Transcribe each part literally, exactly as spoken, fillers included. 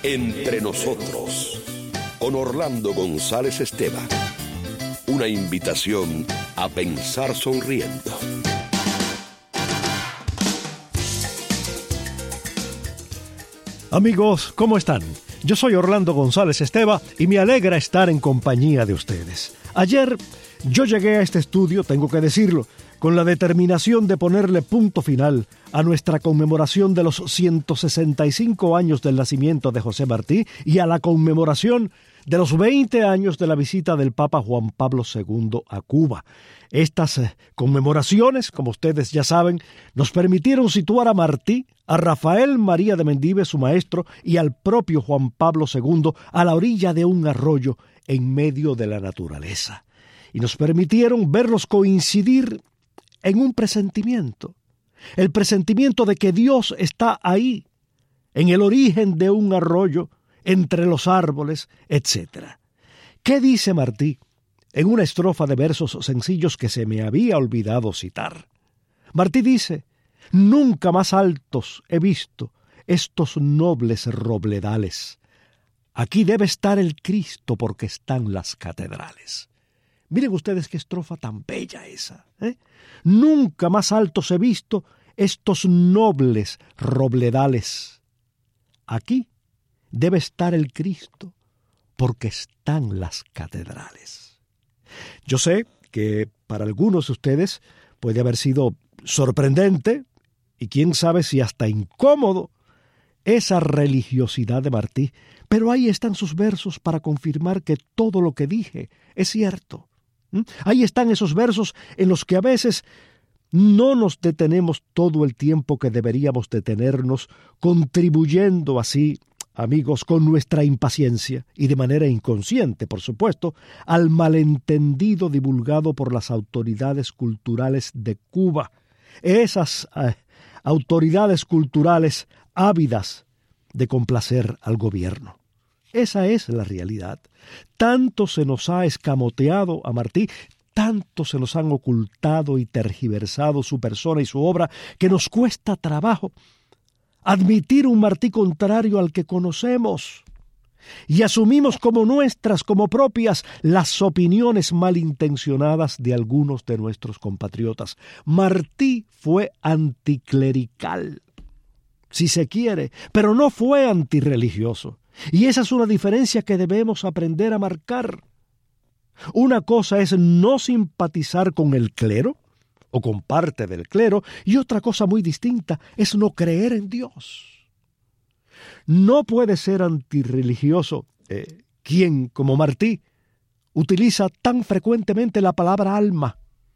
Entre nosotros, con Orlando González Esteban. Una invitación a pensar sonriendo. Amigos, ¿cómo están? Yo soy Orlando González Esteban y me alegra estar en compañía de ustedes. Ayer yo llegué a este estudio, tengo que decirlo, con la determinación de ponerle punto final a nuestra conmemoración de los ciento sesenta y cinco años del nacimiento de José Martí y a la conmemoración de los veinte años de la visita del Papa Juan Pablo segundo a Cuba. Estas eh, conmemoraciones, como ustedes ya saben, nos permitieron situar a Martí, a Rafael María de Mendive, su maestro, y al propio Juan Pablo segundo a la orilla de un arroyo en medio de la naturaleza. Y nos permitieron verlos coincidir en un presentimiento, el presentimiento de que Dios está ahí, en el origen de un arroyo, entre los árboles, etcétera. ¿Qué dice Martí en una estrofa de versos sencillos que se me había olvidado citar? Martí dice: «Nunca más altos he visto estos nobles robledales. Aquí debe estar el Cristo porque están las catedrales». Miren ustedes qué estrofa tan bella esa, ¿eh? Nunca más altos he visto estos nobles robledales. Aquí debe estar el Cristo porque están las catedrales. Yo sé que para algunos de ustedes puede haber sido sorprendente y quién sabe si hasta incómodo esa religiosidad de Martí, pero ahí están sus versos para confirmar que todo lo que dije es cierto. ¿Mm? Ahí están esos versos en los que a veces no nos detenemos todo el tiempo que deberíamos detenernos, contribuyendo así, amigos, con nuestra impaciencia y de manera inconsciente, por supuesto, al malentendido divulgado por las autoridades culturales de Cuba. Esas eh, autoridades culturales ávidas de complacer al gobierno. Esa es la realidad. Tanto se nos ha escamoteado a Martí, tanto se nos han ocultado y tergiversado su persona y su obra, que nos cuesta trabajo admitir un Martí contrario al que conocemos. Y asumimos como nuestras, como propias, las opiniones malintencionadas de algunos de nuestros compatriotas. Martí fue anticlerical, si se quiere, pero no fue antirreligioso. Y esa es una diferencia que debemos aprender a marcar. Una cosa es no simpatizar con el clero o con parte del clero, y otra cosa muy distinta es no creer en Dios. No puede ser antirreligioso eh, quien, como Martí, utiliza tan frecuentemente la palabra alma.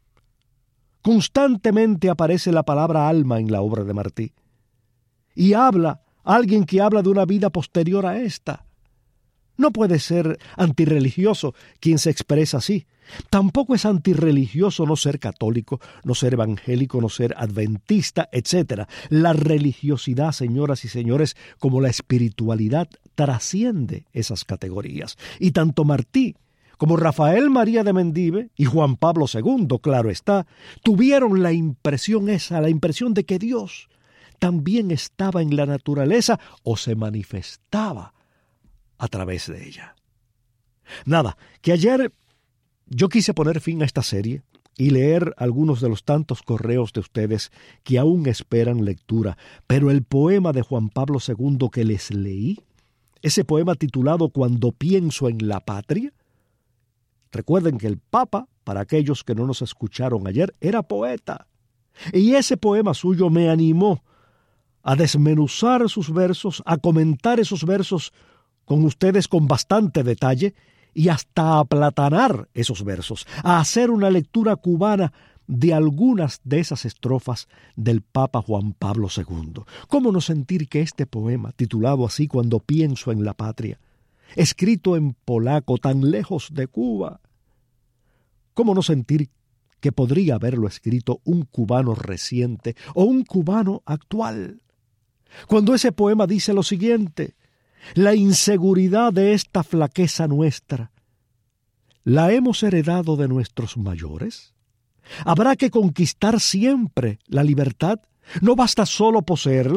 Constantemente aparece la palabra alma en la obra de Martí. Y habla alguien que habla de una vida posterior a esta. No puede ser antirreligioso quien se expresa así. Tampoco es antirreligioso no ser católico, no ser evangélico, no ser adventista, etcétera. La religiosidad, señoras y señores, como la espiritualidad, trasciende esas categorías. Y tanto Martí como Rafael María de Mendive y Juan Pablo segundo, claro está, tuvieron la impresión esa, la impresión de que Dios también estaba en la naturaleza o se manifestaba a través de ella. Nada, que ayer yo quise poner fin a esta serie y leer algunos de los tantos correos de ustedes que aún esperan lectura, pero el poema de Juan Pablo segundo que les leí, ese poema titulado Cuando pienso en la patria, recuerden que el Papa, para aquellos que no nos escucharon ayer, era poeta, y ese poema suyo me animó a desmenuzar sus versos, a comentar esos versos con ustedes con bastante detalle y hasta a aplatanar esos versos, a hacer una lectura cubana de algunas de esas estrofas del Papa Juan Pablo segundo. ¿Cómo no sentir que este poema, titulado así Cuando pienso en la patria, escrito en polaco tan lejos de Cuba, cómo no sentir que podría haberlo escrito un cubano reciente o un cubano actual? Cuando ese poema dice lo siguiente: la inseguridad de esta flaqueza nuestra, ¿la hemos heredado de nuestros mayores? ¿Habrá que conquistar siempre la libertad? ¿No basta solo poseerla?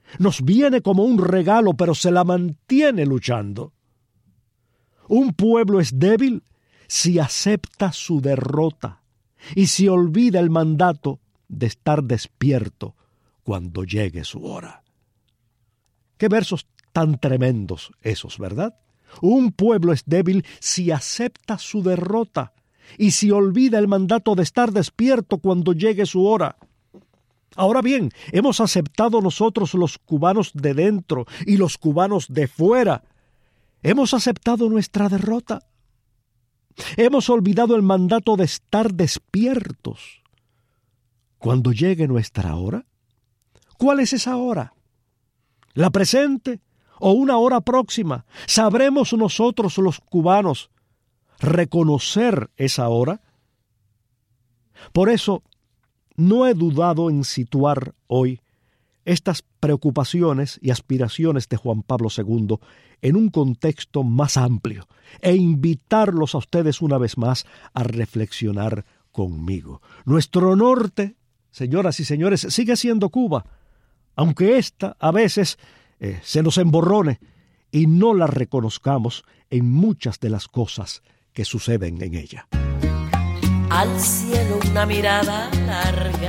Nos viene como un regalo, pero se la mantiene luchando. Un pueblo es débil si acepta su derrota y si olvida el mandato de estar despierto cuando llegue su hora. Qué versos tan tremendos esos, ¿verdad? Un pueblo es débil si acepta su derrota y si olvida el mandato de estar despierto cuando llegue su hora. Ahora bien, hemos aceptado nosotros los cubanos de dentro y los cubanos de fuera. Hemos aceptado nuestra derrota. Hemos olvidado el mandato de estar despiertos cuando llegue nuestra hora. ¿Cuál es esa hora? ¿La presente o una hora próxima? ¿Sabremos nosotros los cubanos reconocer esa hora? Por eso, no he dudado en situar hoy estas preocupaciones y aspiraciones de Juan Pablo segundo en un contexto más amplio e invitarlos a ustedes una vez más a reflexionar conmigo. Nuestro norte, señoras y señores, sigue siendo Cuba, aunque ésta a veces eh, se nos emborrone y no la reconozcamos en muchas de las cosas que suceden en ella. Al cielo una mirada larga,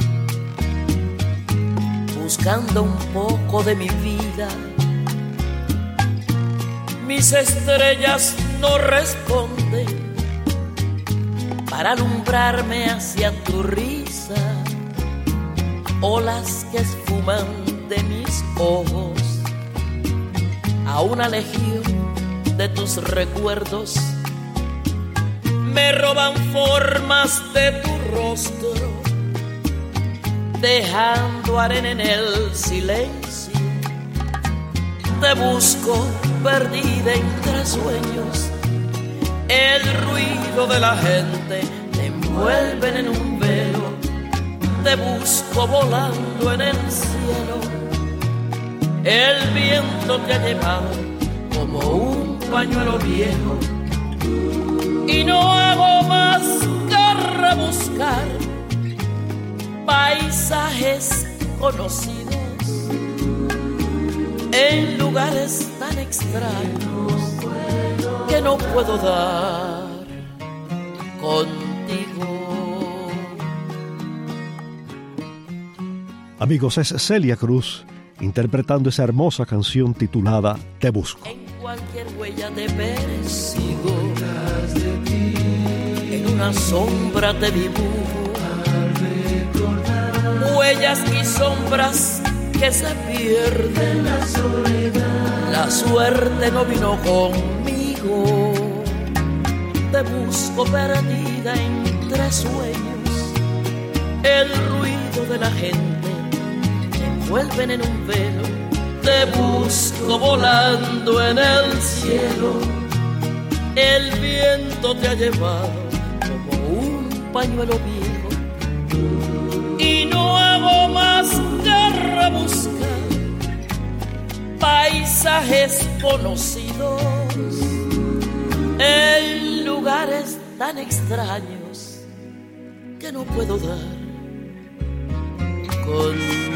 buscando un poco de mi vida. Mis estrellas no responden para alumbrarme hacia tu risa. Olas que esfuman de mis ojos a una legión de tus recuerdos. Me roban formas de tu rostro, dejando arena en el silencio. Te busco perdida entre sueños. El ruido de la gente te envuelven en un velo. Te busco volando en el cielo. El viento te ha llevado como un pañuelo viejo. Y no hago más que rebuscar paisajes conocidos en lugares tan extraños que no puedo dar contigo. Amigos, es Celia Cruz interpretando esa hermosa canción titulada Te Busco. En cualquier huella te persigo, en una sombra te dibujo, huellas y sombras que se pierden. La soledad, la suerte no vino conmigo. Te busco perdida entre sueños. El ruido de la gente te envuelven en un velo. Te busco volando en el cielo. El viento te ha llevado como un pañuelo viejo. Y no hago más que rebuscar paisajes conocidos en lugares tan extraños que no puedo dar contigo.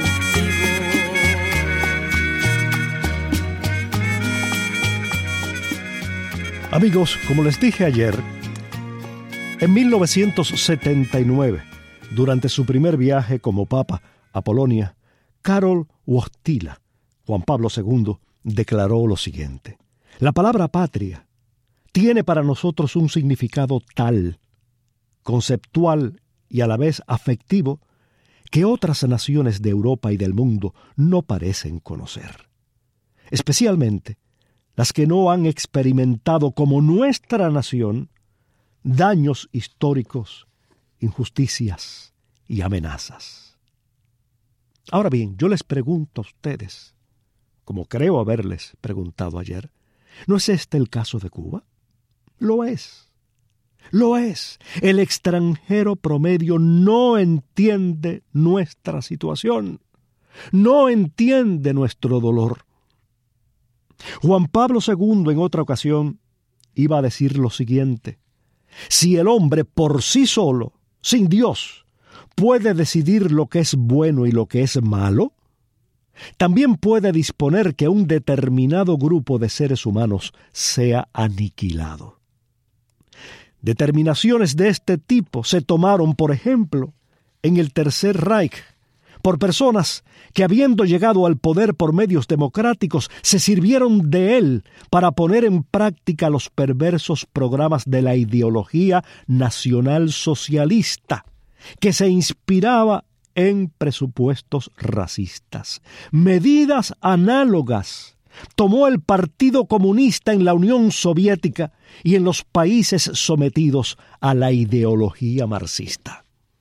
Amigos, como les dije ayer, en mil novecientos setenta y nueve, durante su primer viaje como papa a Polonia, Karol Wojtyła, Juan Pablo segundo, declaró lo siguiente: la palabra patria tiene para nosotros un significado tal, conceptual y a la vez afectivo, que otras naciones de Europa y del mundo no parecen conocer. Especialmente las que no han experimentado como nuestra nación daños históricos, injusticias y amenazas. Ahora bien, yo les pregunto a ustedes, como creo haberles preguntado ayer, ¿no es este el caso de Cuba? Lo es. Lo es. El extranjero promedio no entiende nuestra situación, no entiende nuestro dolor. Juan Pablo segundo en otra ocasión iba a decir lo siguiente: si el hombre por sí solo, sin Dios, puede decidir lo que es bueno y lo que es malo, también puede disponer que un determinado grupo de seres humanos sea aniquilado. Determinaciones de este tipo se tomaron, por ejemplo, en el Tercer Reich, por personas que, habiendo llegado al poder por medios democráticos, se sirvieron de él para poner en práctica los perversos programas de la ideología nacionalsocialista, que se inspiraba en presupuestos racistas. Medidas análogas tomó el Partido Comunista en la Unión Soviética y en los países sometidos a la ideología marxista.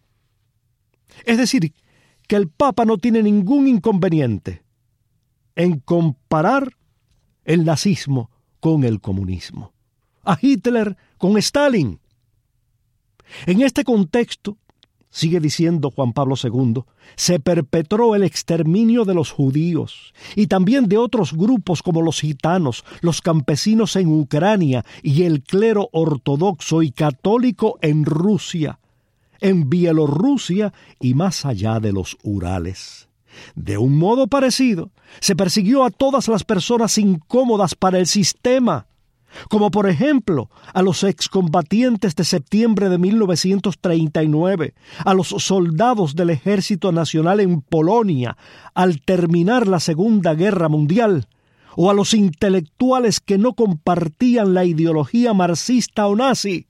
Es decir, que el Papa no tiene ningún inconveniente en comparar el nazismo con el comunismo, a Hitler con Stalin. En este contexto, sigue diciendo Juan Pablo segundo, se perpetró el exterminio de los judíos y también de otros grupos como los gitanos, los campesinos en Ucrania y el clero ortodoxo y católico en Rusia, en Bielorrusia y más allá de los Urales. De un modo parecido, se persiguió a todas las personas incómodas para el sistema, como por ejemplo a los excombatientes de septiembre de mil novecientos treinta y nueve, a los soldados del Ejército Nacional en Polonia al terminar la Segunda Guerra Mundial, o a los intelectuales que no compartían la ideología marxista o nazi.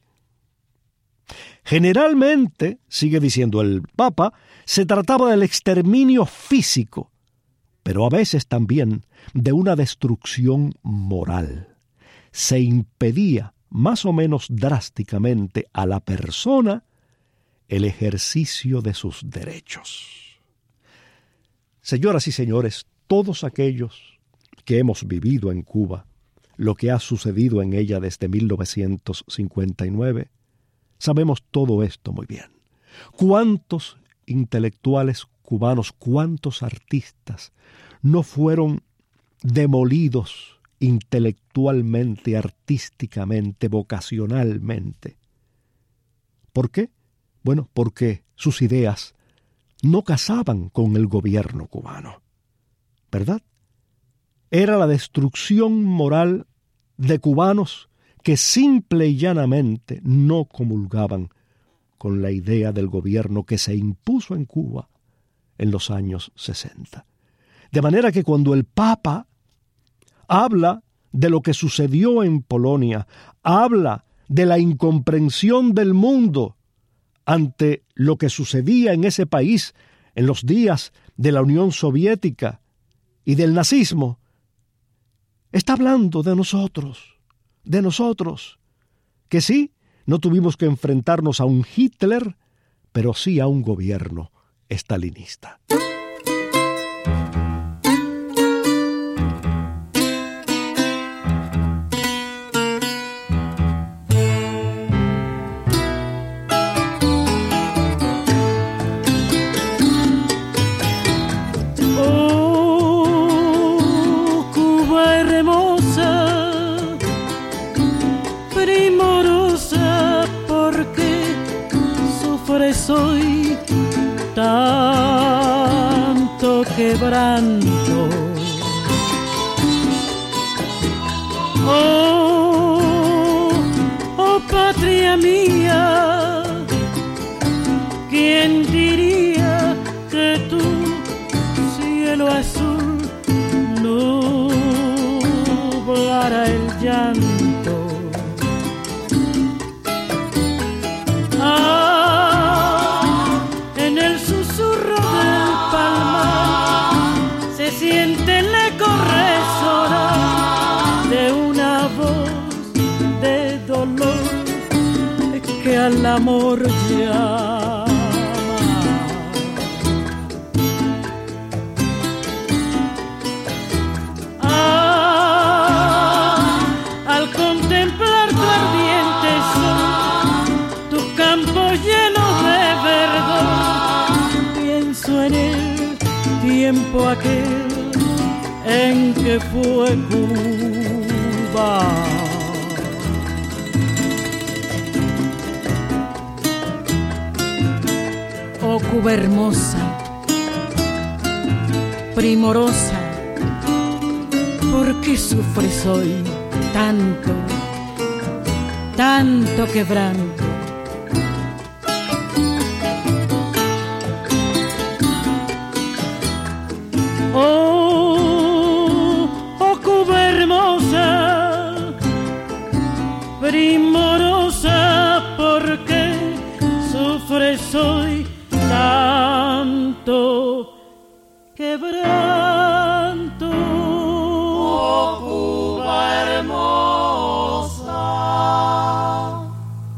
Generalmente, sigue diciendo el Papa, se trataba del exterminio físico, pero a veces también de una destrucción moral. Se impedía más o menos drásticamente a la persona el ejercicio de sus derechos. Señoras y señores, todos aquellos que hemos vivido en Cuba, lo que ha sucedido en ella desde mil novecientos cincuenta y nueve, sabemos todo esto muy bien. ¿Cuántos intelectuales cubanos, cuántos artistas no fueron demolidos intelectualmente, artísticamente, vocacionalmente? ¿Por qué? Bueno, porque sus ideas no casaban con el gobierno cubano, ¿verdad? Era la destrucción moral de cubanos que simple y llanamente no comulgaban con la idea del gobierno que se impuso en Cuba en los años sesenta. De manera que cuando el Papa habla de lo que sucedió en Polonia, habla de la incomprensión del mundo ante lo que sucedía en ese país en los días de la Unión Soviética y del nazismo, está hablando de nosotros, de nosotros, que sí, no tuvimos que enfrentarnos a un Hitler, pero sí a un gobierno estalinista. Soy tanto quebranto. Oh, oh patria mía, ¿quién diría que tu cielo azul nublara el llanto? Siente el eco resonar de una voz de dolor que al amor llama. Ah, al contemplar tu ardiente sol, tus campos llenos de verdor, pienso en el tiempo aquel en que fue Cuba. Oh Cuba hermosa, primorosa, ¿por qué sufres hoy tanto, tanto quebranto? Oh, oh Cuba hermosa, primorosa, ¿por qué sufres hoy tanto quebranto? Oh Cuba hermosa.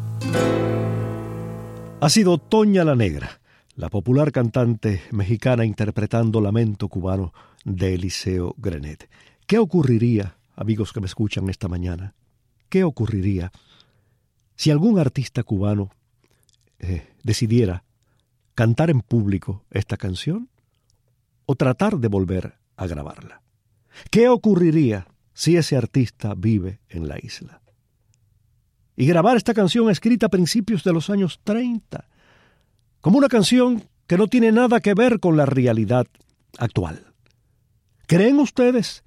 Ha sido Toña la Negra, la popular cantante mexicana interpretando Lamento Cubano de Eliseo Grenet. ¿Qué ocurriría, amigos que me escuchan esta mañana, qué ocurriría si algún artista cubano eh, decidiera cantar en público esta canción o tratar de volver a grabarla? ¿Qué ocurriría si ese artista vive en la isla? Y grabar esta canción escrita a principios de los años treinta, como una canción que no tiene nada que ver con la realidad actual. ¿Creen ustedes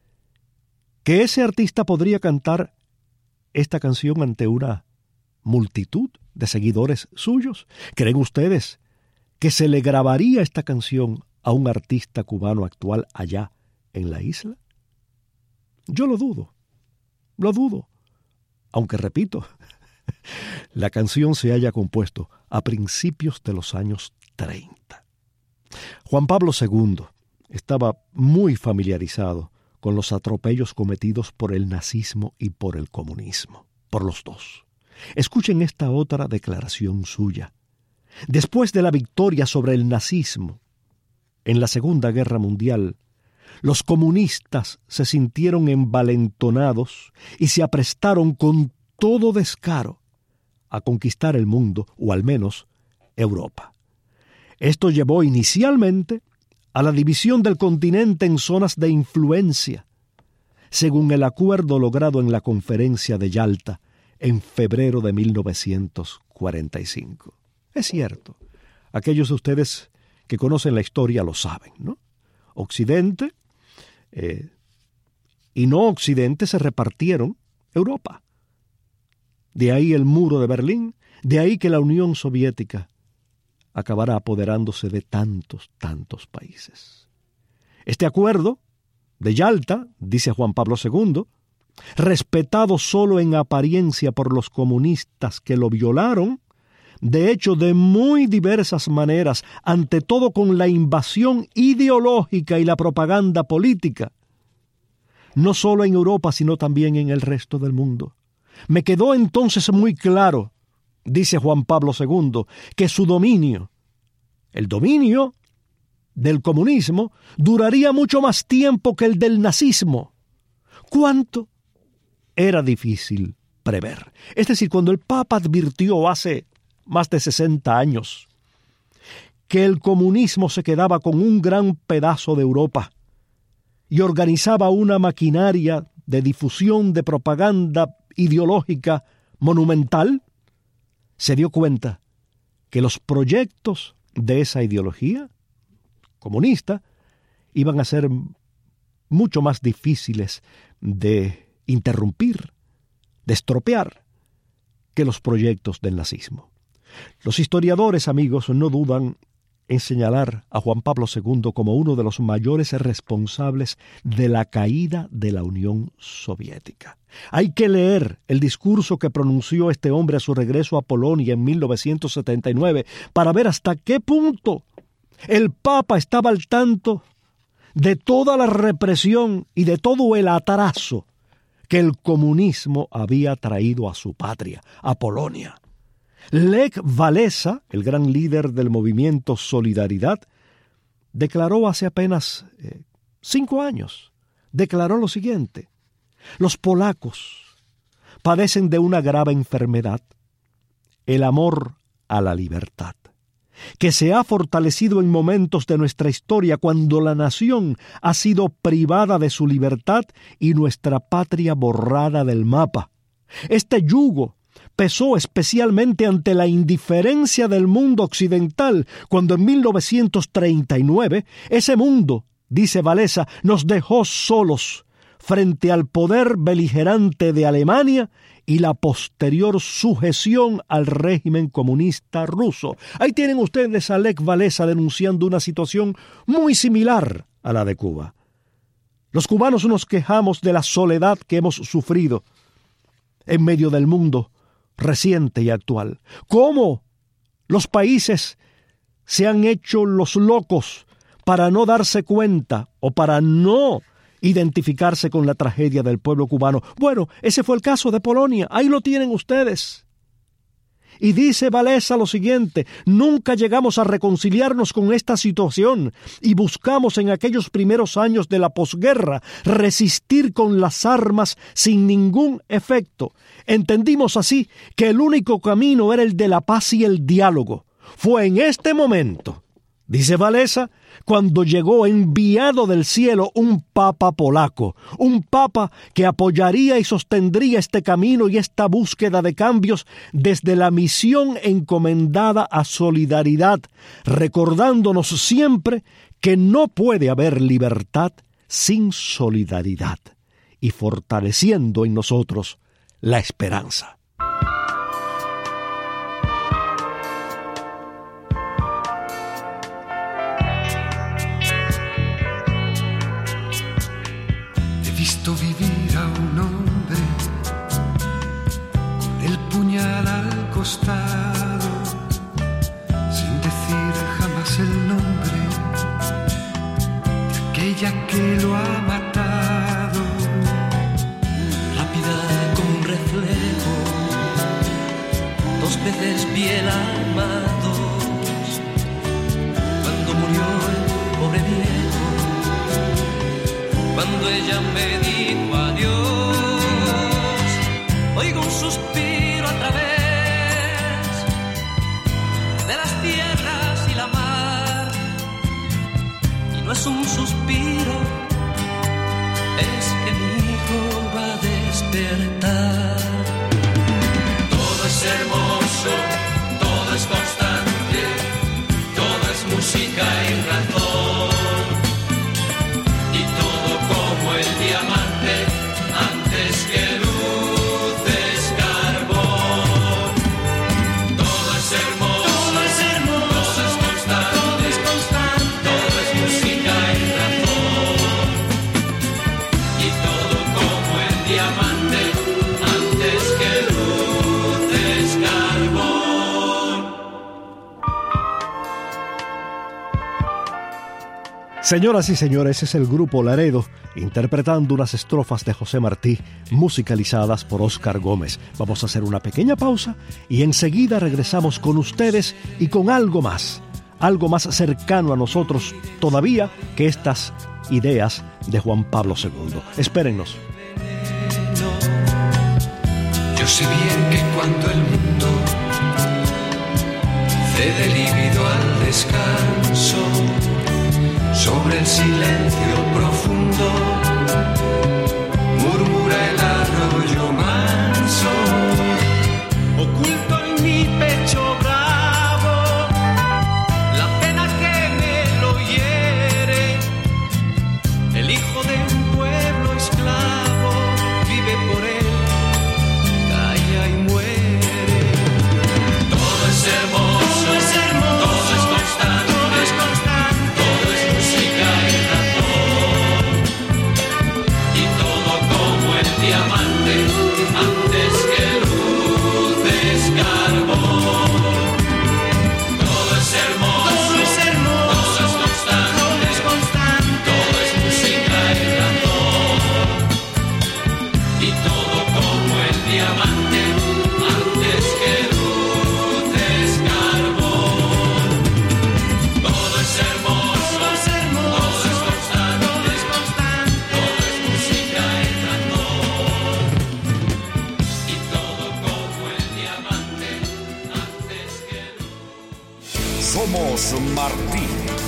que ese artista podría cantar esta canción ante una multitud de seguidores suyos? ¿Creen ustedes que se le grabaría esta canción a un artista cubano actual allá en la isla? Yo lo dudo, lo dudo, aunque repito, la canción se haya compuesto a principios de los años treinta. Juan Pablo segundo estaba muy familiarizado con los atropellos cometidos por el nazismo y por el comunismo, por los dos. Escuchen esta otra declaración suya. Después de la victoria sobre el nazismo en la Segunda Guerra Mundial, los comunistas se sintieron envalentonados y se aprestaron con todo descaro a conquistar el mundo, o al menos Europa. Esto llevó inicialmente a la división del continente en zonas de influencia, según el acuerdo logrado en la Conferencia de Yalta en febrero de mil novecientos cuarenta y cinco. Es cierto, aquellos de ustedes que conocen la historia lo saben, ¿no? Occidente eh, y no Occidente se repartieron Europa. De ahí el muro de Berlín, de ahí que la Unión Soviética acabará apoderándose de tantos, tantos países. Este acuerdo de Yalta, dice Juan Pablo segundo, respetado solo en apariencia por los comunistas que lo violaron, de hecho de muy diversas maneras, ante todo con la invasión ideológica y la propaganda política, no solo en Europa, sino también en el resto del mundo. Me quedó entonces muy claro, dice Juan Pablo segundo, que su dominio, el dominio del comunismo, duraría mucho más tiempo que el del nazismo. ¿Cuánto? Era difícil prever. Es decir, cuando el Papa advirtió hace más de sesenta años que el comunismo se quedaba con un gran pedazo de Europa y organizaba una maquinaria de difusión de propaganda ideológica monumental, se dio cuenta que los proyectos de esa ideología comunista iban a ser mucho más difíciles de interrumpir, de estropear, que los proyectos del nazismo. Los historiadores, amigos, no dudan en señalar a Juan Pablo segundo como uno de los mayores responsables de la caída de la Unión Soviética. Hay que leer el discurso que pronunció este hombre a su regreso a Polonia en mil novecientos setenta y nueve para ver hasta qué punto el Papa estaba al tanto de toda la represión y de todo el atraso que el comunismo había traído a su patria, a Polonia. Lech Walesa, el gran líder del movimiento Solidaridad, declaró hace apenas eh, cinco años, declaró lo siguiente: los polacos padecen de una grave enfermedad, el amor a la libertad, que se ha fortalecido en momentos de nuestra historia cuando la nación ha sido privada de su libertad y nuestra patria borrada del mapa. Este yugo pesó especialmente ante la indiferencia del mundo occidental, cuando en mil novecientos treinta y nueve ese mundo dice Wałęsa, nos dejó solos frente al poder beligerante de Alemania y la posterior sujeción al régimen comunista ruso. Ahí tienen ustedes a Lech Wałęsa denunciando una situación muy similar a la de Cuba. Los cubanos nos quejamos de la soledad que hemos sufrido en medio del mundo reciente y actual. ¿Cómo los países se han hecho los locos para no darse cuenta o para no identificarse con la tragedia del pueblo cubano? Bueno, ese fue el caso de Polonia. Ahí lo tienen ustedes. Y dice Wałęsa lo siguiente: nunca llegamos a reconciliarnos con esta situación y buscamos en aquellos primeros años de la posguerra resistir con las armas sin ningún efecto. Entendimos así que el único camino era el de la paz y el diálogo. Fue en este momento, dice Wałęsa, cuando llegó enviado del cielo un papa polaco, un papa que apoyaría y sostendría este camino y esta búsqueda de cambios desde la misión encomendada a solidaridad, recordándonos siempre que no puede haber libertad sin solidaridad y fortaleciendo en nosotros la esperanza. Visto vivir a un hombre con el puñal al costado, sin decir jamás el nombre de aquella que lo ha matado. Rápida como un reflejo, dos veces bien armados, cuando murió el pobre viejo, cuando ella me dijo adiós, oigo un suspiro a través de las tierras y la mar, y no es un suspiro, es que mi hijo va a despertar. Todo es hermoso, todo es constante, todo es música y razón. El diamante antes que luz es carbón. Todo es hermoso, todo es, hermoso, todo es constante, todo es, constante, todo es música y razón. Y todo como el diamante antes que luz es carbón. Señoras y señores, es el grupo Laredo interpretando unas estrofas de José Martí musicalizadas por Óscar Gómez. Vamos a hacer una pequeña pausa y enseguida regresamos con ustedes y con algo más, algo más cercano a nosotros todavía que estas ideas de Juan Pablo segundo. Espérennos. Yo sé bien que cuando el mundo cede lívido al descanso, sobre el silencio profundo murmura el arroyo manso, oculto en mi pecho bravo la pena que me lo hiere. El hijo de un pueblo esclavo vive por él, calla y muere. Todo es hermoso, todo es, hermoso, todo es constante, todo es constante. Diamante antes que luz es carbón. Todo es hermoso, todo es, hermoso, todo es constante, todo es, constante, todo es música y razón. Y todo como el diamante antes que luz es carbón. Todo es hermoso, todo es, hermoso, todo es constante, todo es, constante, todo es música y razón. Somos Martín.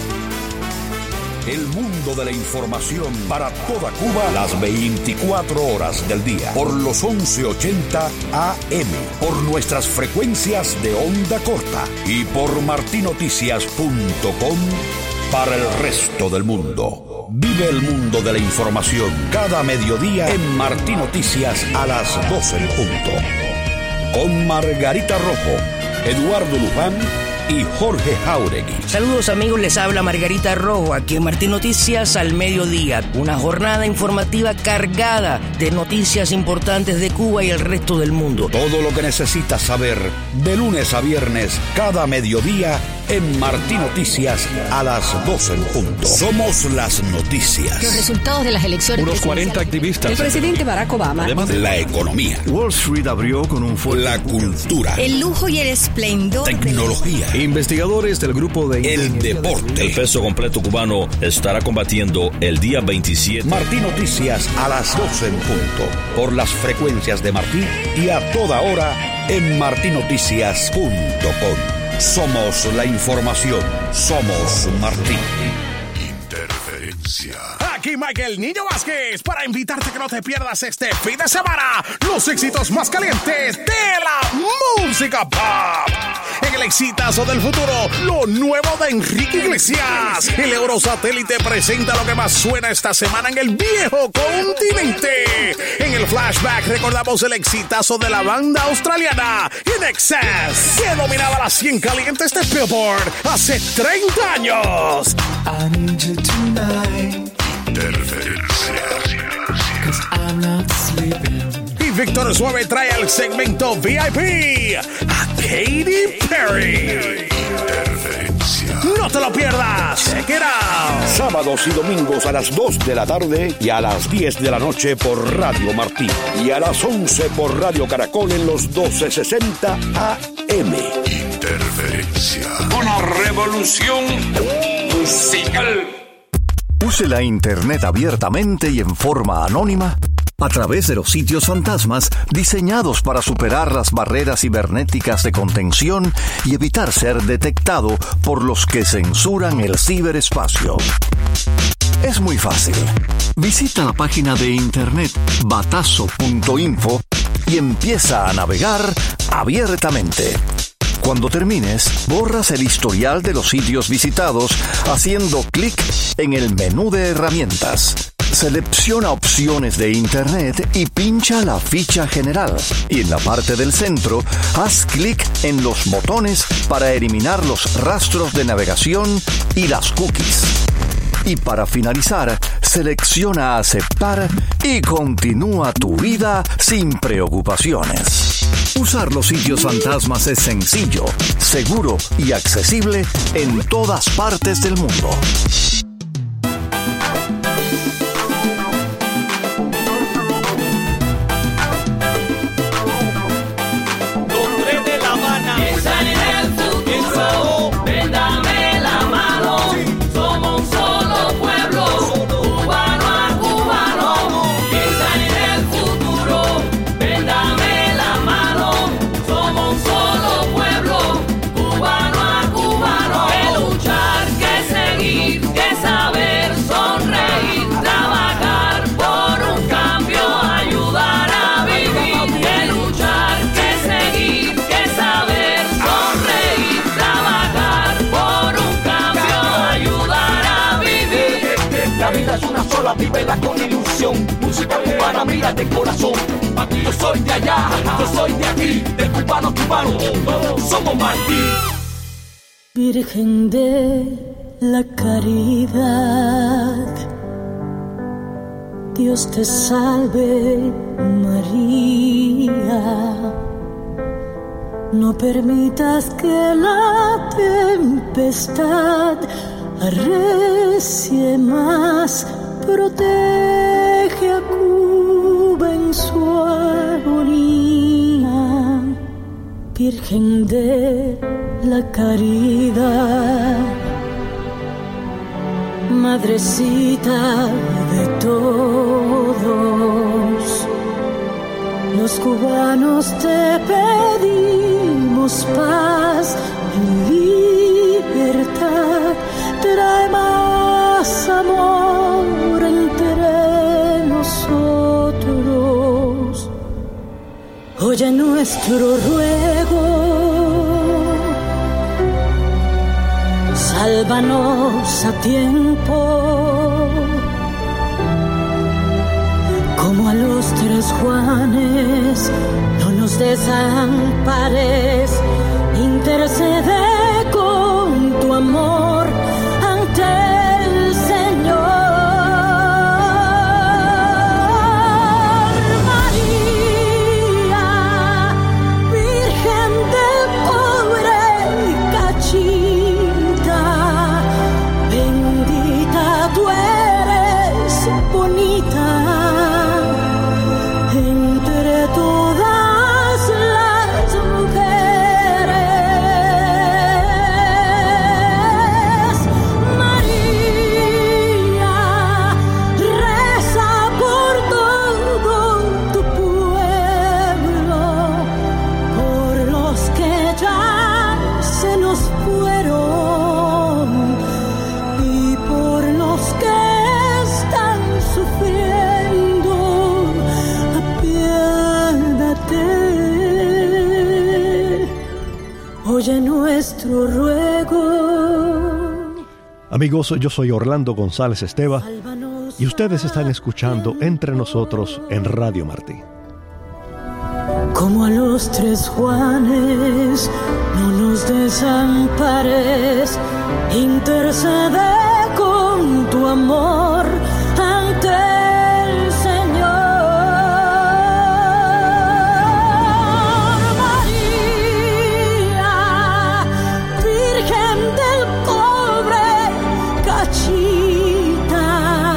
El mundo de la información para toda Cuba las veinticuatro horas del día. Por los once ochenta A M. Por nuestras frecuencias de onda corta. Y por martinoticias punto com para el resto del mundo. Vive el mundo de la información cada mediodía en Martí Noticias a las doce en punto. Con Margarita Rojo, Eduardo Luján y Jorge Jauregui. Saludos amigos, les habla Margarita Rojo aquí en Martí Noticias al mediodía. Una jornada informativa cargada de noticias importantes de Cuba y el resto del mundo. Todo lo que necesitas saber de lunes a viernes cada mediodía en Martí Noticias a las doce en punto. Somos las noticias. Los resultados de las elecciones. Unos cuarenta activistas. El presidente Barack Obama. Además, la economía. Wall Street abrió con un fuerte. La cultura. El lujo y el esplendor. Tecnología. De... Investigadores del grupo de... El deporte. El peso completo cubano estará combatiendo el día veintisiete. Martí Noticias a las doce en punto. Por las frecuencias de Martí y a toda hora en martí noticias punto com. Somos la información. Somos Martí. Interferencia. Aquí Michael Niño Vázquez para invitarte a que no te pierdas este fin de semana los éxitos más calientes de la música pop. En el exitazo del futuro, lo nuevo de Enrique Iglesias. El Eurosatélite presenta lo que más suena esta semana en el viejo continente. En el flashback recordamos el exitazo de la banda australiana In Excess, que dominaba las cien calientes de Billboard hace treinta años. I need you tonight. Interferencia. 'Cause I'm not sleeping. Y Víctor Suave trae al segmento V I P a Katy Perry. Interferencia. No te lo pierdas. Check it out. Sábados y domingos a las dos de la tarde y a las diez de la noche por Radio Martí. Y a las once por Radio Caracol en los doce sesenta A M. Interferencia. Una revolución musical. Use la Internet abiertamente y en forma anónima a través de los sitios fantasmas diseñados para superar las barreras cibernéticas de contención y evitar ser detectado por los que censuran el ciberespacio. Es muy fácil. Visita la página de internet batazo punto info y empieza a navegar abiertamente. Cuando termines, borras el historial de los sitios visitados haciendo clic en el menú de herramientas. Selecciona opciones de Internet y pincha la ficha general. Y en la parte del centro, haz clic en los botones para eliminar los rastros de navegación y las cookies. Y para finalizar, selecciona aceptar y continúa tu vida sin preocupaciones. Usar los sitios fantasmas es sencillo, seguro y accesible en todas partes del mundo. Vívela con ilusión, música cubana, mira de corazón. Aquí yo soy de allá, yo soy de aquí, de cubano cubano, todos somos Martí. Virgen de la caridad, Dios te salve María. No permitas que la tempestad arrecie más. Protege a Cuba en su agonía, Virgen de la caridad, Madrecita de todos. Los cubanos te pedimos paz y libertad, trae más amor entre nosotros. Oye nuestro ruego, sálvanos a tiempo. Como a los tres Juanes, no nos desampares, intercede con tu amor ante el Señor. María, Virgen del pobre Cachita, bendita tú eres, bonita entre todas las mujeres. María, reza por todo tu pueblo, por los que ya se nos fueron y por los que están sufriendo. Apiádate, oye nuestro ruego. Amigos, yo soy Orlando González Esteva y ustedes están escuchando Entre Nosotros en Radio Martí. Como a los tres Juanes, no nos desampares, intercede con tu amor ante el Señor. María, Virgen del pobre Cachita,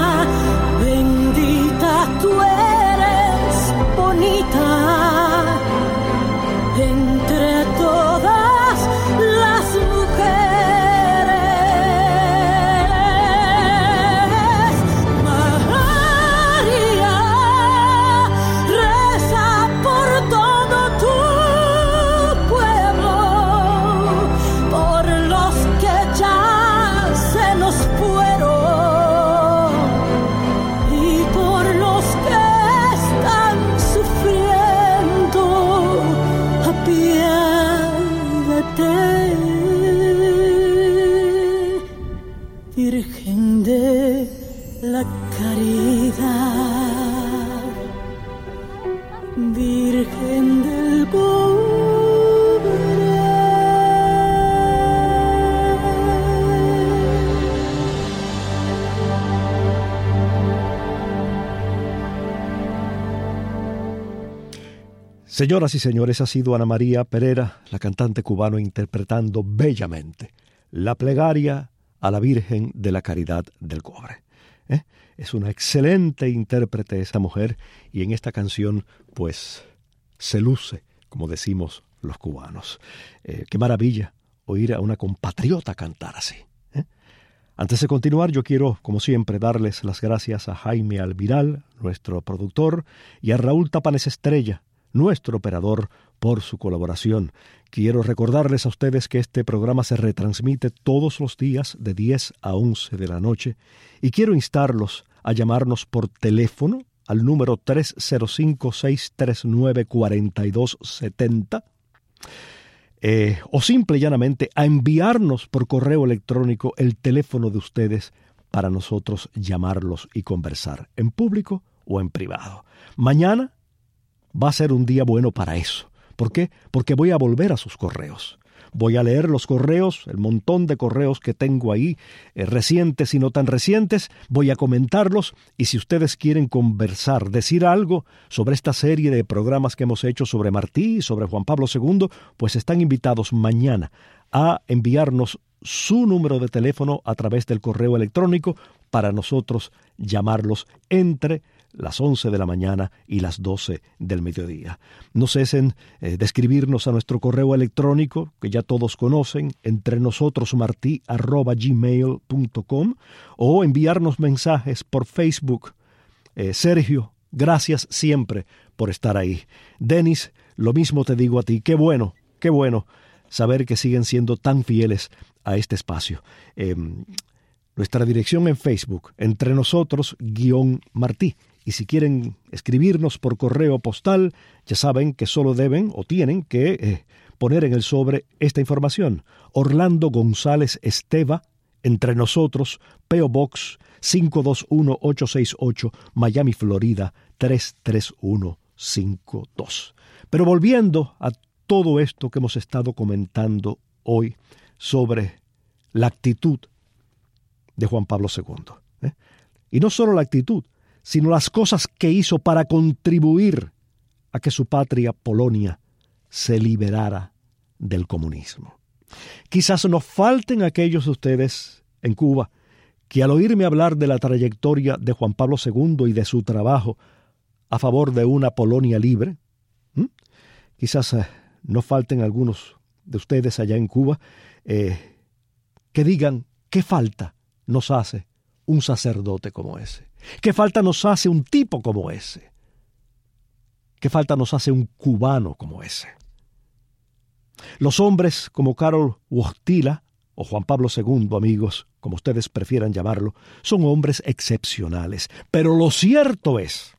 bendita tú eres, bonita entre todas las mujeres. María, reza por todo tu pueblo, por los que ya se nos fueron y por los que están sufriendo. Apiádate, Virgen de la caridad, Virgen del pobre. Señoras y señores, ha sido Ana María Pereira, la cantante cubana, interpretando bellamente la plegaria a la Virgen de la Caridad del Cobre. ¿Eh? Es una excelente intérprete esa mujer y en esta canción pues se luce, como decimos los cubanos. Eh, qué maravilla oír a una compatriota cantar así. ¿eh? Antes de continuar, yo quiero, como siempre, darles las gracias a Jaime Alviral, nuestro productor, y a Raúl Tapanes Estrella, nuestro operador, por su colaboración. Quiero recordarles a ustedes que este programa se retransmite todos los días de diez a once de la noche y quiero instarlos a llamarnos por teléfono al número tres cero cinco, seis tres nueve, cuatro dos siete cero eh, o simple y llanamente a enviarnos por correo electrónico el teléfono de ustedes para nosotros llamarlos y conversar en público o en privado. Mañana va a ser un día bueno para eso. ¿Por qué? Porque voy a volver a sus correos. Voy a leer los correos, el montón de correos que tengo ahí, eh, recientes y no tan recientes, voy a comentarlos y si ustedes quieren conversar, decir algo sobre esta serie de programas que hemos hecho sobre Martí y sobre Juan Pablo segundo, pues están invitados mañana a enviarnos su número de teléfono a través del correo electrónico para nosotros llamarlos entre las once de la mañana y las doce del mediodía. No cesen eh, de escribirnos a nuestro correo electrónico, que ya todos conocen, entre nosotros martí arroba gmail punto com, o enviarnos mensajes por Facebook. Eh, Sergio, gracias siempre por estar ahí. Denis, lo mismo te digo a ti. Qué bueno, qué bueno saber que siguen siendo tan fieles a este espacio. Eh, nuestra dirección en Facebook, entre nosotros guión Martí. Y si quieren escribirnos por correo postal, ya saben que solo deben o tienen que eh, poner en el sobre esta información. Orlando González Esteva, Entre Nosotros, P O Box cinco dos uno ocho seis ocho, Miami, Florida tres tres uno cinco dos. Pero volviendo a todo esto que hemos estado comentando hoy sobre la actitud de Juan Pablo segundo. ¿eh? Y no solo la actitud, sino las cosas que hizo para contribuir a que su patria, Polonia, se liberara del comunismo. Quizás nos falten aquellos de ustedes en Cuba que al oírme hablar de la trayectoria de Juan Pablo segundo y de su trabajo a favor de una Polonia libre, ¿m? quizás eh, nos falten algunos de ustedes allá en Cuba eh, que digan qué falta nos hace un sacerdote como ese, qué falta nos hace un tipo como ese, qué falta nos hace un cubano como ese. Los hombres como Karol Wojtyla o Juan Pablo segundo, amigos, como ustedes prefieran llamarlo, son hombres excepcionales. Pero lo cierto es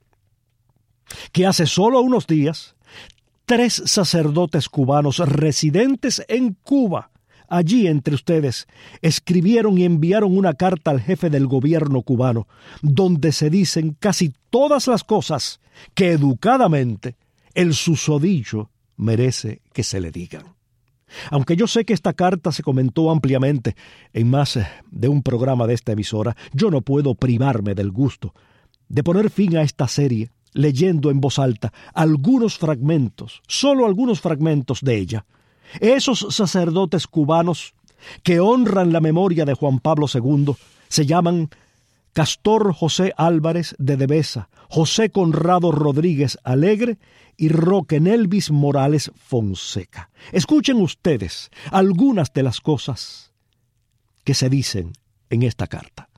que hace solo unos días, tres sacerdotes cubanos residentes en Cuba, allí entre ustedes, escribieron y enviaron una carta al jefe del gobierno cubano, donde se dicen casi todas las cosas que educadamente el susodicho merece que se le digan. Aunque yo sé que esta carta se comentó ampliamente en más de un programa de esta emisora, yo no puedo privarme del gusto de poner fin a esta serie leyendo en voz alta algunos fragmentos, solo algunos fragmentos de ella. Esos sacerdotes cubanos que honran la memoria de Juan Pablo segundo se llaman Castor José Álvarez de Devesa, José Conrado Rodríguez Alegre y Roque Nelvis Morales Fonseca. Escuchen ustedes algunas de las cosas que se dicen en esta carta.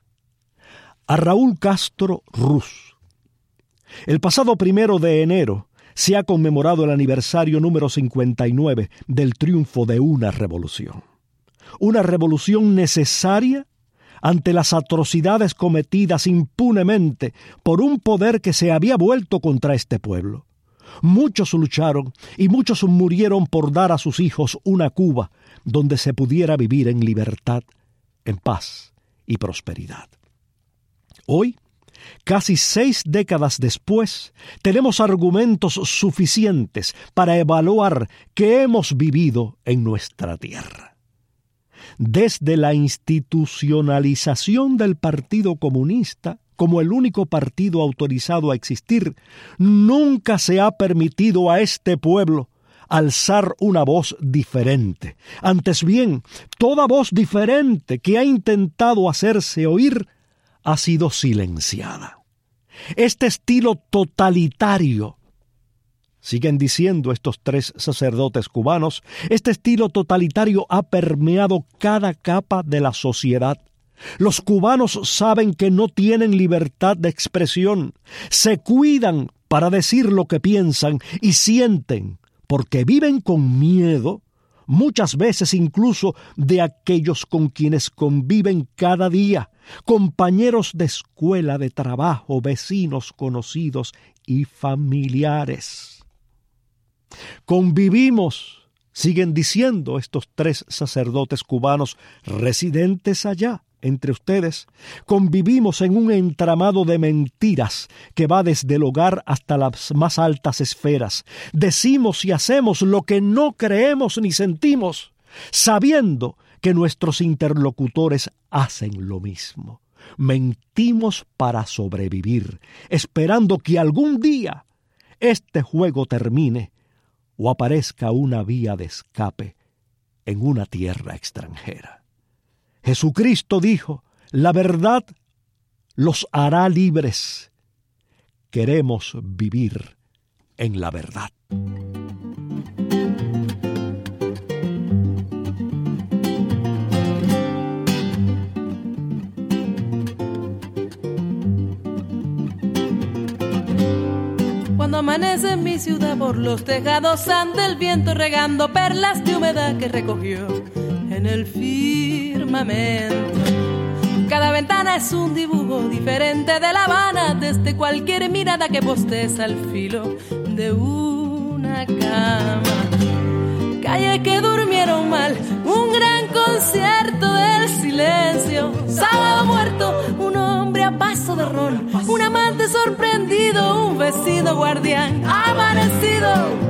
A Raúl Castro Ruz. El pasado primero de enero se ha conmemorado el aniversario número cincuenta y nueve del triunfo de una revolución. Una revolución necesaria ante las atrocidades cometidas impunemente por un poder que se había vuelto contra este pueblo. Muchos lucharon y muchos murieron por dar a sus hijos una Cuba donde se pudiera vivir en libertad, en paz y prosperidad. Hoy, casi seis décadas después, tenemos argumentos suficientes para evaluar qué hemos vivido en nuestra tierra. Desde la institucionalización del Partido Comunista como el único partido autorizado a existir, nunca se ha permitido a este pueblo alzar una voz diferente. Antes bien, toda voz diferente que ha intentado hacerse oír ha sido silenciada. Este estilo totalitario, siguen diciendo estos tres sacerdotes cubanos, este estilo totalitario ha permeado cada capa de la sociedad. Los cubanos saben que no tienen libertad de expresión, se cuidan para decir lo que piensan y sienten, porque viven con miedo, muchas veces incluso de aquellos con quienes conviven cada día, compañeros de escuela, de trabajo, vecinos, conocidos y familiares. Convivimos, siguen diciendo estos tres sacerdotes cubanos residentes allá entre ustedes, convivimos en un entramado de mentiras que va desde el hogar hasta las más altas esferas. Decimos y hacemos lo que no creemos ni sentimos, sabiendo que nuestros interlocutores hacen lo mismo. Mentimos para sobrevivir, esperando que algún día este juego termine o aparezca una vía de escape en una tierra extranjera. Jesucristo dijo, la verdad los hará libres. Queremos vivir en la verdad. Cuando amanece en mi ciudad por los tejados anda el viento regando perlas de humedad que recogió en el firmamento. Cada ventana es un dibujo diferente de La Habana, desde cualquier mirada que postees al filo de una cama. Calles que durmieron mal, un gran concierto del silencio. Sábado muerto, un hombre a paso de ron, un amante sorprendido, un vecino guardián amanecido.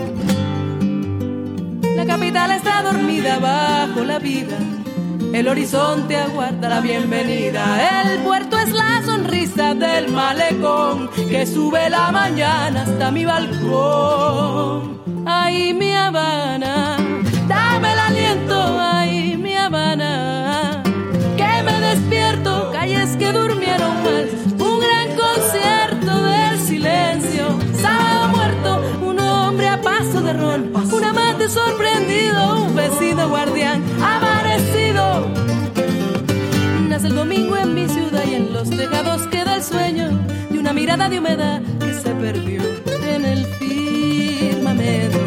La capital está dormida bajo la vida, el horizonte aguarda la bienvenida. El puerto es la sonrisa del malecón que sube la mañana hasta mi balcón. Ay, mi Habana, dame el aliento, ay, mi Habana, que me despierto, calles que durmieron mal, un gran concierto del silencio. Sábado muerto, un hombre a paso de ron, un amante sorprendido, un vecino guardián amanecido. Nace el domingo en mi ciudad y en los tejados queda el sueño de una mirada de humedad que se perdió en el firmamento.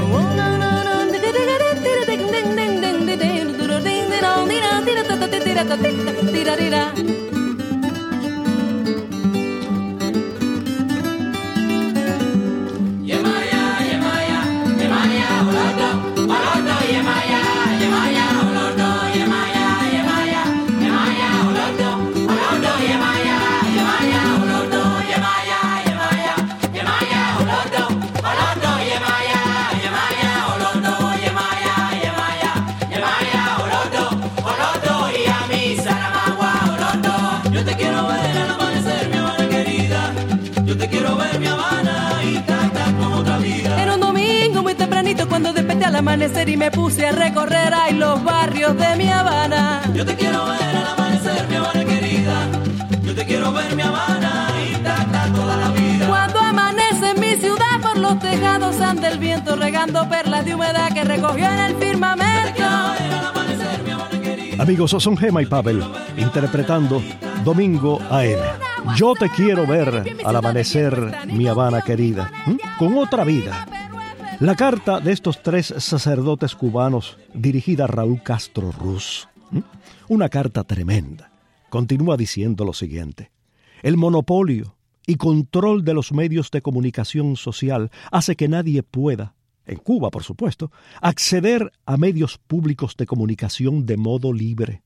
Cuando desperté al amanecer y me puse a recorrer ahí los barrios de mi Habana. Yo te quiero ver al amanecer, mi Habana querida. Yo te quiero ver, mi Habana, y tata toda la vida. Cuando amanece en mi ciudad, por los tejados anda el viento regando perlas de humedad que recogió en el firmamento. Yo te quiero ver al amanecer, mi Habana querida. Amigos, son Gema y Pavel interpretando Domingo A M. Yo te quiero ver al amanecer, mi Habana querida, ¿Mm? con otra vida. La carta de estos tres sacerdotes cubanos, dirigida a Raúl Castro Ruz, ¿Mm? una carta tremenda, continúa diciendo lo siguiente: el monopolio y control de los medios de comunicación social hace que nadie pueda, en Cuba por supuesto, acceder a medios públicos de comunicación de modo libre.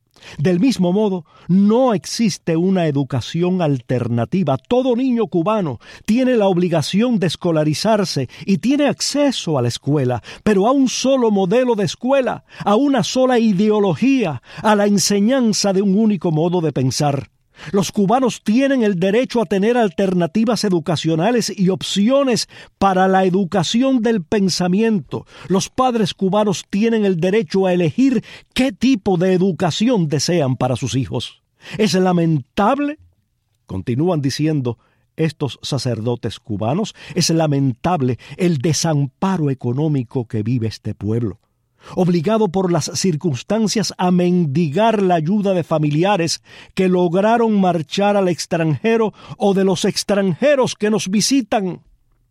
Del mismo modo, no existe una educación alternativa. Todo niño cubano tiene la obligación de escolarizarse y tiene acceso a la escuela, pero a un solo modelo de escuela, a una sola ideología, a la enseñanza de un único modo de pensar. Los cubanos tienen el derecho a tener alternativas educacionales y opciones para la educación del pensamiento. Los padres cubanos tienen el derecho a elegir qué tipo de educación desean para sus hijos. Es lamentable, continúan diciendo estos sacerdotes cubanos, es lamentable el desamparo económico que vive este pueblo, obligado por las circunstancias a mendigar la ayuda de familiares que lograron marchar al extranjero o de los extranjeros que nos visitan,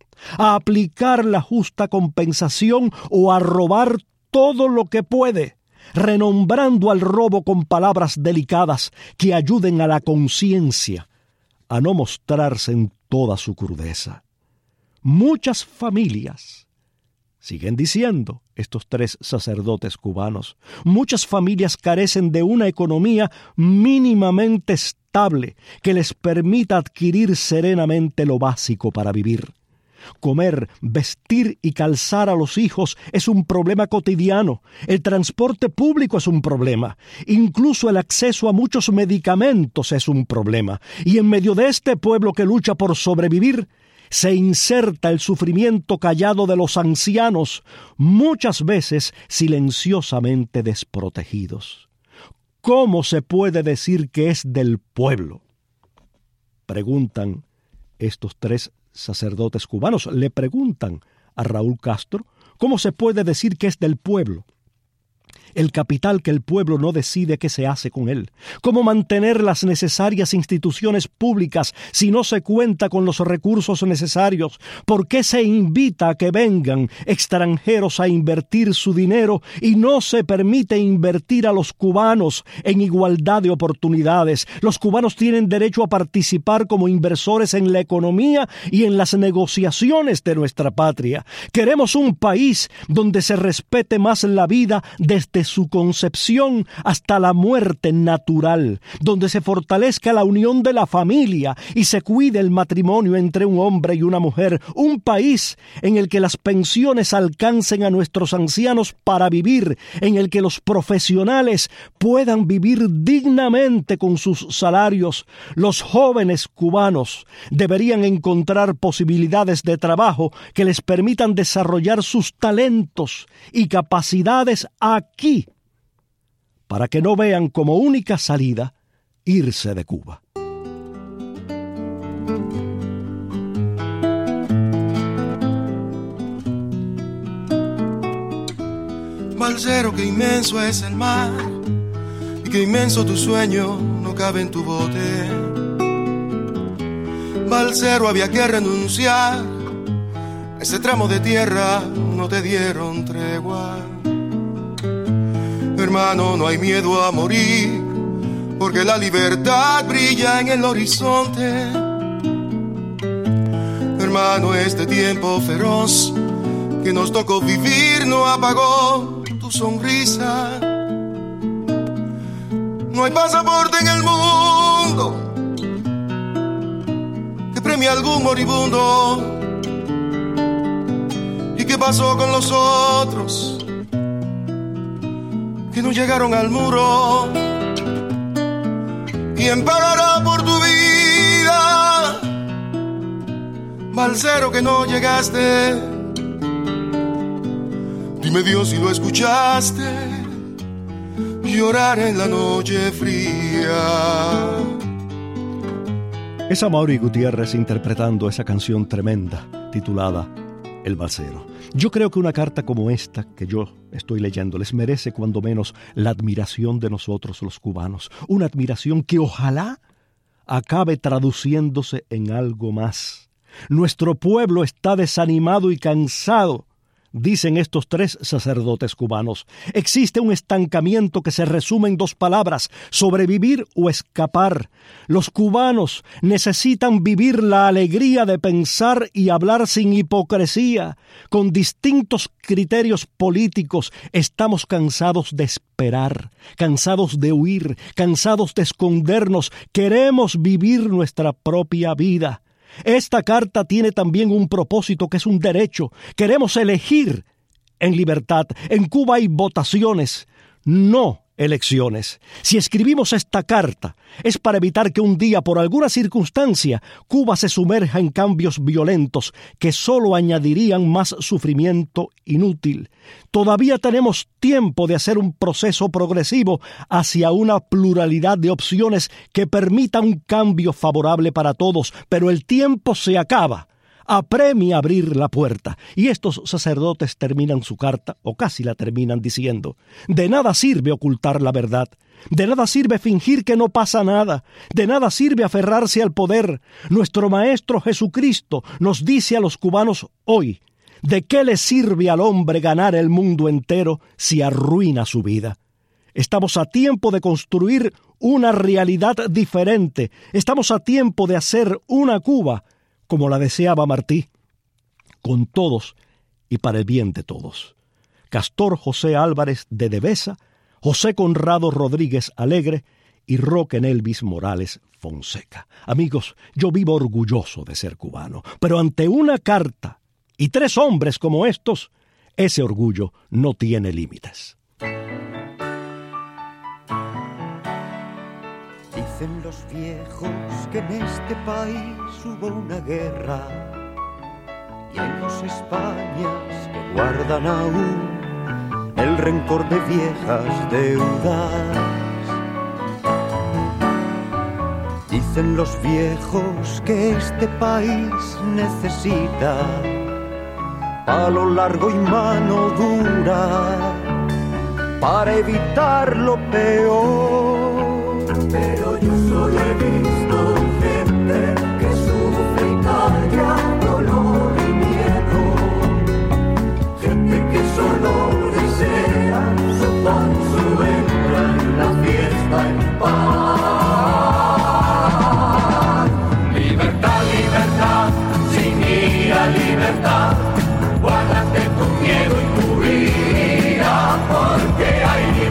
a aplicar la justa compensación o a robar todo lo que puede, renombrando al robo con palabras delicadas que ayuden a la conciencia a no mostrarse en toda su crudeza. Muchas familias, siguen diciendo estos tres sacerdotes cubanos, muchas familias carecen de una economía mínimamente estable que les permita adquirir serenamente lo básico para vivir. Comer, vestir y calzar a los hijos es un problema cotidiano. El transporte público es un problema. Incluso el acceso a muchos medicamentos es un problema. Y en medio de este pueblo que lucha por sobrevivir, se inserta el sufrimiento callado de los ancianos, muchas veces silenciosamente desprotegidos. ¿Cómo se puede decir que es del pueblo?, preguntan estos tres sacerdotes cubanos. Le preguntan a Raúl Castro, ¿cómo se puede decir que es del pueblo? El capital que el pueblo no decide qué se hace con él. ¿Cómo mantener las necesarias instituciones públicas si no se cuenta con los recursos necesarios? ¿Por qué se invita a que vengan extranjeros a invertir su dinero y no se permite invertir a los cubanos en igualdad de oportunidades? Los cubanos tienen derecho a participar como inversores en la economía y en las negociaciones de nuestra patria. Queremos un país donde se respete más la vida desde su concepción hasta la muerte natural, donde se fortalezca la unión de la familia y se cuide el matrimonio entre un hombre y una mujer, un país en el que las pensiones alcancen a nuestros ancianos para vivir, en el que los profesionales puedan vivir dignamente con sus salarios. Los jóvenes cubanos deberían encontrar posibilidades de trabajo que les permitan desarrollar sus talentos y capacidades aquí, para que no vean como única salida irse de Cuba. Balsero, qué inmenso es el mar y qué inmenso tu sueño no cabe en tu bote. Balsero, había que renunciar, ese tramo de tierra no te dieron tregua. Hermano, no hay miedo a morir, porque la libertad brilla en el horizonte. Hermano, este tiempo feroz que nos tocó vivir no apagó tu sonrisa. No hay pasaporte en el mundo que premie a algún moribundo. ¿Y qué pasó con los otros que no llegaron al muro? ¿Quién pagará por tu vida, balsero, que no llegaste? Dime, Dios, si lo escuchaste llorar en la noche fría. Es Amaury Gutiérrez interpretando esa canción tremenda titulada El Balsero. Yo creo que una carta como esta que yo estoy leyendo les merece cuando menos la admiración de nosotros los cubanos. Una admiración que ojalá acabe traduciéndose en algo más. Nuestro pueblo está desanimado y cansado, dicen estos tres sacerdotes cubanos. Existe un estancamiento que se resume en dos palabras: sobrevivir o escapar. Los cubanos necesitan vivir la alegría de pensar y hablar sin hipocresía, con distintos criterios políticos. Estamos cansados de esperar, cansados de huir, cansados de escondernos. Queremos vivir nuestra propia vida. Esta carta tiene también un propósito que es un derecho. Queremos elegir en libertad. En Cuba hay votaciones, no elecciones. Si escribimos esta carta es para evitar que un día, por alguna circunstancia, Cuba se sumerja en cambios violentos que solo añadirían más sufrimiento inútil. Todavía tenemos tiempo de hacer un proceso progresivo hacia una pluralidad de opciones que permita un cambio favorable para todos, pero el tiempo se acaba. Apremia abrir la puerta. Y estos sacerdotes terminan su carta, o casi la terminan, diciendo: de nada sirve ocultar la verdad, de nada sirve fingir que no pasa nada, de nada sirve aferrarse al poder. Nuestro Maestro Jesucristo nos dice a los cubanos hoy: ¿de qué le sirve al hombre ganar el mundo entero si arruina su vida? Estamos a tiempo de construir una realidad diferente. Estamos a tiempo de hacer una Cuba como la deseaba Martí, con todos y para el bien de todos. Castor José Álvarez de Devesa, José Conrado Rodríguez Alegre y Roque Nelvis Morales Fonseca. Amigos, yo vivo orgulloso de ser cubano, pero ante una carta y tres hombres como estos, ese orgullo no tiene límites. Dicen los viejos que en este país hubo una guerra y hay dos Españas que guardan aún el rencor de viejas deudas. Dicen los viejos que este país necesita palo largo y mano dura para evitar lo peor. Pero yo solo he visto gente que sufre y calla dolor y miedo, gente que solo desea su pan, su hembra en la fiesta en paz. Libertad, libertad, sin ira, libertad, guárdate tu miedo y tu ira, porque hay libertad.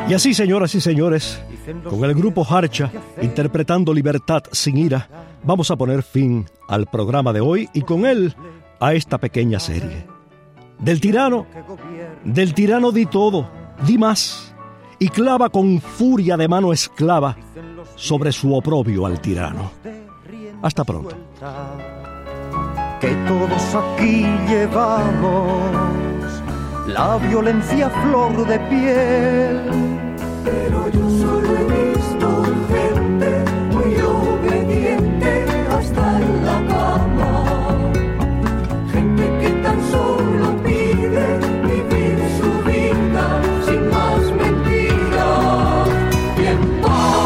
Y así, señoras y señores, con el grupo Harcha interpretando Libertad sin ira, vamos a poner fin al programa de hoy y con él a esta pequeña serie. Del tirano, del tirano di todo, di más, y clava con furia de mano esclava sobre su oprobio al tirano. Hasta pronto. Que todos aquí llevamos la violencia a flor de piel. Pero yo solo he visto gente muy obediente hasta en la cama. Gente que tan solo pide vivir su vida sin más mentiras y en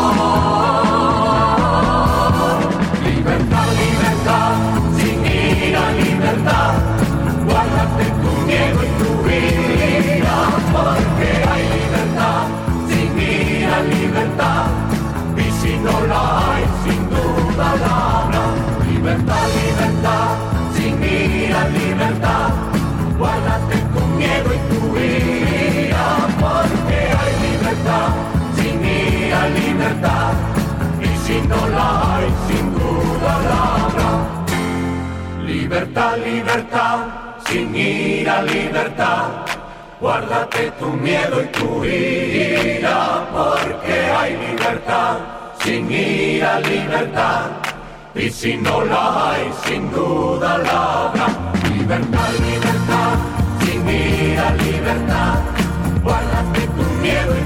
paz. Libertad, libertad, sin ira, libertad. Guárdate tu miedo y tu ira, porque hay libertad. Libertad, y si no la hay, sin duda la habrá. Libertad, libertad, sin ira, libertad. Guárdate tu miedo y tu ira, porque hay libertad, sin ira, libertad. Y si no la hay, sin duda la habrá. Libertad, libertad, sin ira, libertad. Guárdate tu miedo y tu ira, porque hay libertad, sin ira, libertad. Y si no la hay, sin duda la habrá. Libertad, libertad, sin ira, libertad. Guárdate tu miedo y